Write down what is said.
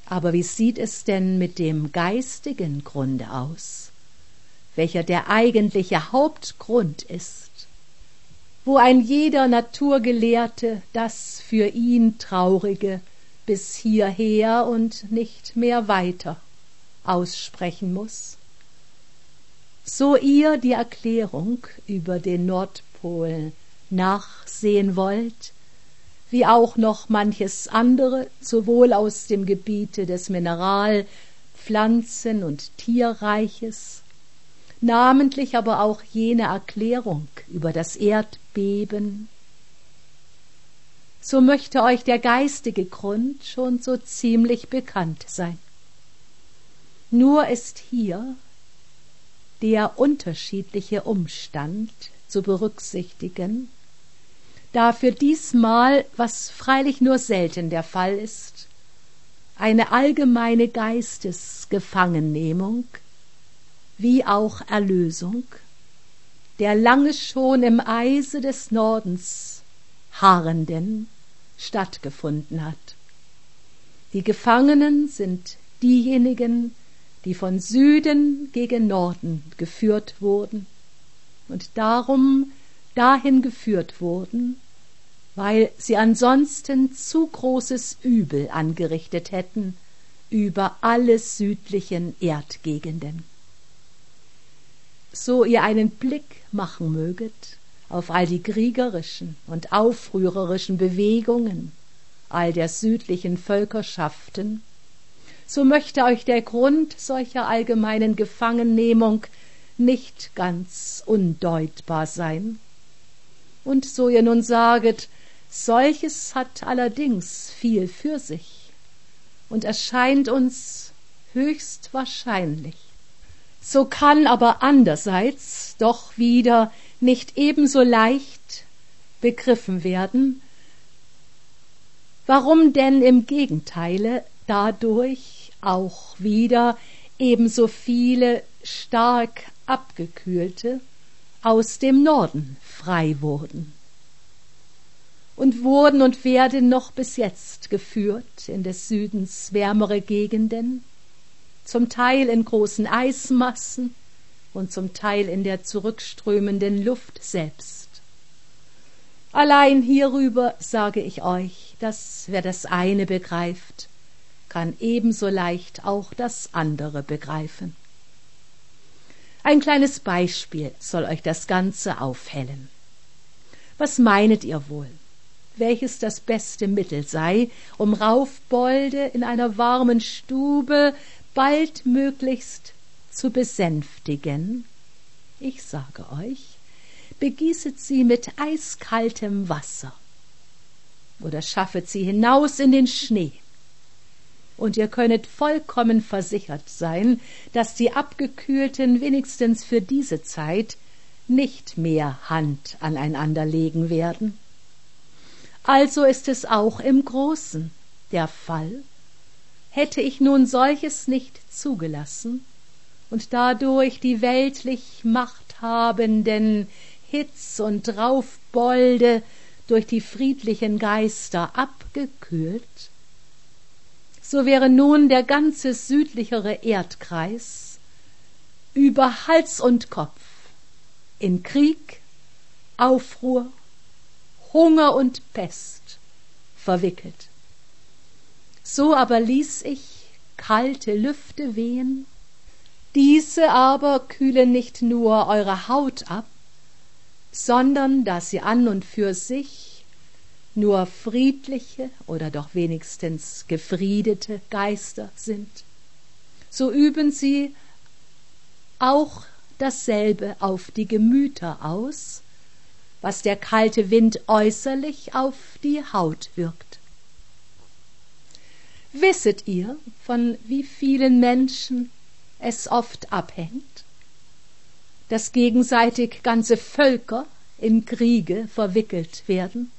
Aber wie sieht es denn mit dem geistigen Grunde aus, welcher der eigentliche Hauptgrund ist, wo ein jeder Naturgelehrte das für ihn Traurige bis hierher und nicht mehr weiter aussprechen muß? So ihr die Erklärung über den Nordpol nachsehen wollt, wie auch noch manches andere, sowohl aus dem Gebiete des Mineral-, Pflanzen- und Tierreiches, namentlich aber auch jene Erklärung über das Erdbeben, so möchte euch der geistige Grund schon so ziemlich bekannt sein. Nur ist hier der unterschiedliche Umstand zu berücksichtigen, da für diesmal, was freilich nur selten der Fall ist, eine allgemeine Geistesgefangennehmung wie auch Erlösung, der lange schon im Eise des Nordens harrenden, stattgefunden hat. Die Gefangenen sind diejenigen, die von Süden gegen Norden geführt wurden und darum dahin geführt wurden, weil sie ansonsten zu großes Übel angerichtet hätten über alle südlichen Erdgegenden. So ihr einen Blick machen möget auf all die kriegerischen und aufrührerischen Bewegungen all der südlichen Völkerschaften, so möchte euch der Grund solcher allgemeinen Gefangennehmung nicht ganz undeutbar sein. Und so ihr nun saget, solches hat allerdings viel für sich und erscheint uns höchst wahrscheinlich, so kann aber andererseits doch wieder nicht ebenso leicht begriffen werden, warum denn im Gegenteile dadurch auch wieder ebenso viele stark abgekühlte aus dem Norden frei wurden und werden noch bis jetzt geführt in des Südens wärmere Gegenden, zum Teil in großen Eismassen und zum Teil in der zurückströmenden Luft selbst. Allein hierüber sage ich euch, dass wer das eine begreift, kann ebenso leicht auch das andere begreifen. Ein kleines Beispiel soll euch das Ganze aufhellen. Was meinet ihr wohl, welches das beste Mittel sei, um Raufbolde in einer warmen Stube baldmöglichst zu besänftigen? Ich sage euch, begießet sie mit eiskaltem Wasser oder schaffet sie hinaus in den Schnee, und ihr könnet vollkommen versichert sein, dass die Abgekühlten wenigstens für diese Zeit nicht mehr Hand aneinander legen werden. Also ist es auch im Großen der Fall. Hätte ich nun solches nicht zugelassen und dadurch die weltlich machthabenden Hitz- und Raufbolde durch die friedlichen Geister abgekühlt, so wäre nun der ganze südlichere Erdkreis über Hals und Kopf in Krieg, Aufruhr, Hunger und Pest verwickelt. So aber ließ ich kalte Lüfte wehen, diese aber kühlen nicht nur eure Haut ab, sondern da sie an und für sich nur friedliche oder doch wenigstens gefriedete Geister sind, so üben sie auch dasselbe auf die Gemüter aus, was der kalte Wind äußerlich auf die Haut wirkt. Wisset ihr, von wie vielen Menschen es oft abhängt, dass gegenseitig ganze Völker in Kriege verwickelt werden?